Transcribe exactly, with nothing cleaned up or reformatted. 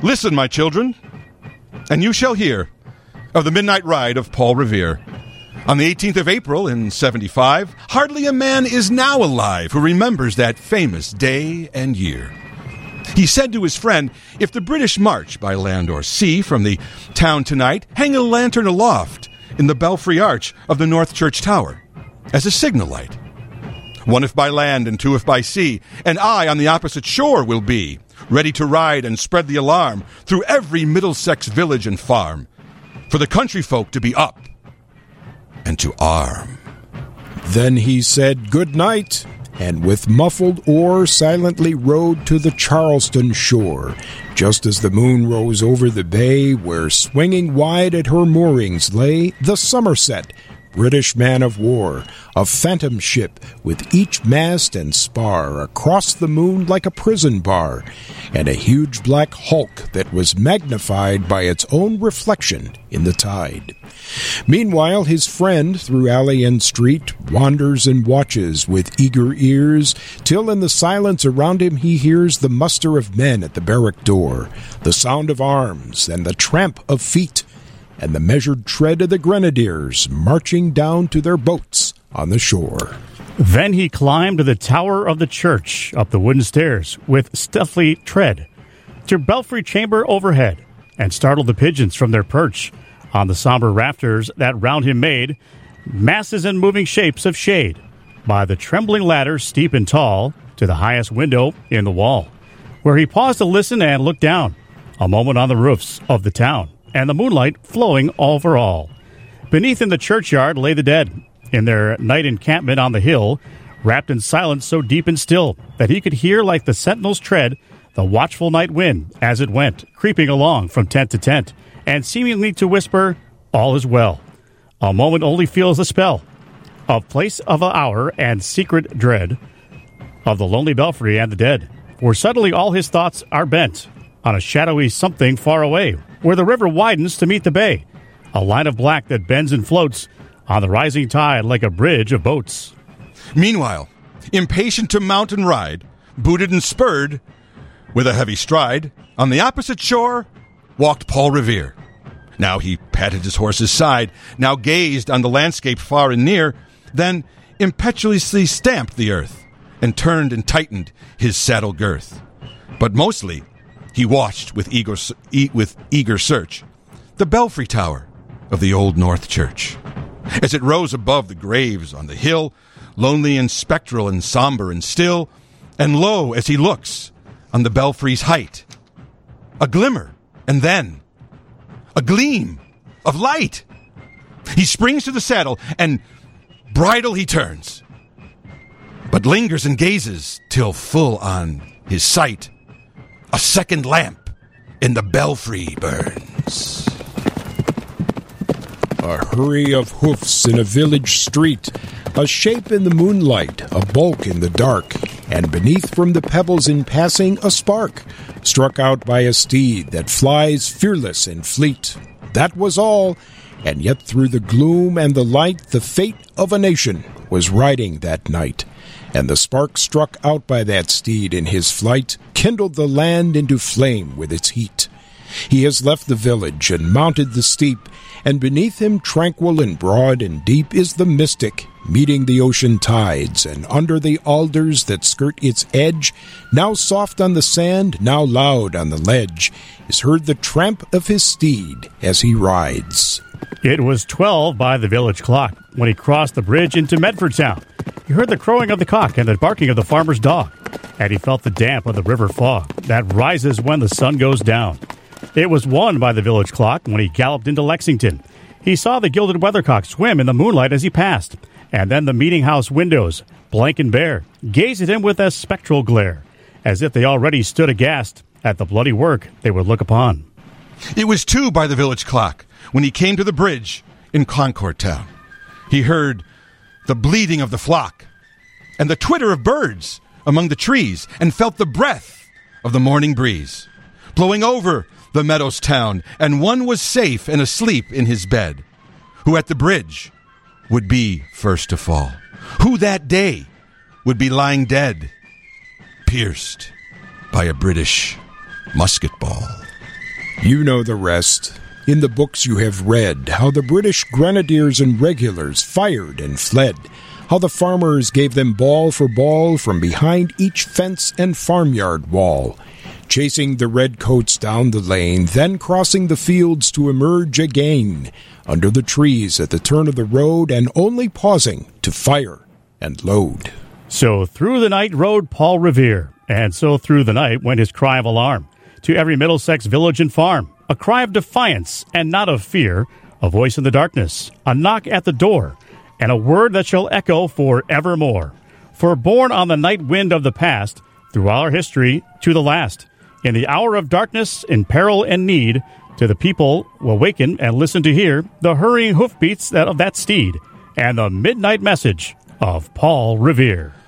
Listen, my children, and you shall hear of the midnight ride of Paul Revere. On the eighteenth of April in seventy-five, hardly a man is now alive who remembers that famous day and year. He said to his friend, if the British march by land or sea from the town tonight, hang a lantern aloft in the belfry arch of the North Church Tower as a signal light. One if by land and two if by sea, and I on the opposite shore will be, ready to ride and spread the alarm through every Middlesex village and farm, for the country folk to be up and to arm. Then he said good night, and with muffled oar silently rowed to the Charleston shore, just as the moon rose over the bay, where swinging wide at her moorings lay the Somerset, British man of war, a phantom ship with each mast and spar across the moon like a prison bar, and a huge black hulk that was magnified by its own reflection in the tide. Meanwhile, his friend through alley and street wanders and watches with eager ears, till in the silence around him he hears the muster of men at the barrack door, the sound of arms and the tramp of feet, and the measured tread of the grenadiers marching down to their boats on the shore. Then he climbed to the tower of the church, up the wooden stairs, with stealthy tread, to belfry chamber overhead, and startled the pigeons from their perch on the somber rafters that round him made masses and moving shapes of shade, by the trembling ladder steep and tall, to the highest window in the wall, where he paused to listen and look down, a moment on the roofs of the town, and the moonlight flowing over all. Beneath in the churchyard lay the dead, in their night encampment on the hill, wrapped in silence so deep and still that he could hear like the sentinel's tread the watchful night wind as it went, creeping along from tent to tent, and seemingly to whisper, all is well. A moment only feels the spell of place of an hour and secret dread of the lonely belfry and the dead, for suddenly all his thoughts are bent on a shadowy something far away, where the river widens to meet the bay, a line of black that bends and floats on the rising tide like a bridge of boats. Meanwhile, impatient to mount and ride, booted and spurred, with a heavy stride, on the opposite shore walked Paul Revere. Now he patted his horse's side, now gazed on the landscape far and near, then impetuously stamped the earth, and turned and tightened his saddle girth. But mostly he watched with eager, e- with eager search the belfry tower of the Old North Church, as it rose above the graves on the hill, lonely and spectral and somber and still, and lo, as he looks on the belfry's height, a glimmer, and then a gleam of light. He springs to the saddle, and bridle he turns, but lingers and gazes till full on his sight a second lamp in the belfry burns. A hurry of hoofs in a village street, a shape in the moonlight, a bulk in the dark, and beneath from the pebbles in passing a spark, struck out by a steed that flies fearless and fleet. That was all, and yet through the gloom and the light the fate of a nation was riding that night. And the spark struck out by that steed in his flight kindled the land into flame with its heat. He has left the village and mounted the steep, and beneath him tranquil and broad and deep is the mystic, meeting the ocean tides, and under the alders that skirt its edge, now soft on the sand, now loud on the ledge, is heard the tramp of his steed as he rides. It was twelve by the village clock when he crossed the bridge into Medford town. He heard the crowing of the cock and the barking of the farmer's dog, and he felt the damp of the river fog that rises when the sun goes down. It was one by the village clock when he galloped into Lexington. He saw the gilded weathercock swim in the moonlight as he passed, and then the meeting house windows, blank and bare, gazed at him with a spectral glare, as if they already stood aghast at the bloody work they would look upon. It was two by the village clock when he came to the bridge in Concord town. He heard the bleating of the flock and the twitter of birds among the trees, and felt the breath of the morning breeze blowing over the meadows town, and one was safe and asleep in his bed, who at the bridge would be first to fall, who that day would be lying dead, pierced by a British musket ball. You know the rest. In the books you have read, how the British grenadiers and regulars fired and fled, how the farmers gave them ball for ball from behind each fence and farmyard wall, chasing the redcoats down the lane, then crossing the fields to emerge again, under the trees at the turn of the road, and only pausing to fire and load. So through the night rode Paul Revere, and so through the night went his cry of alarm to every Middlesex village and farm, a cry of defiance and not of fear, a voice in the darkness, a knock at the door, and a word that shall echo for evermore. For born on the night wind of the past, through our history to the last, in the hour of darkness, in peril and need, to the people will waken and listen to hear the hurrying hoofbeats that of that steed, and the midnight message of Paul Revere.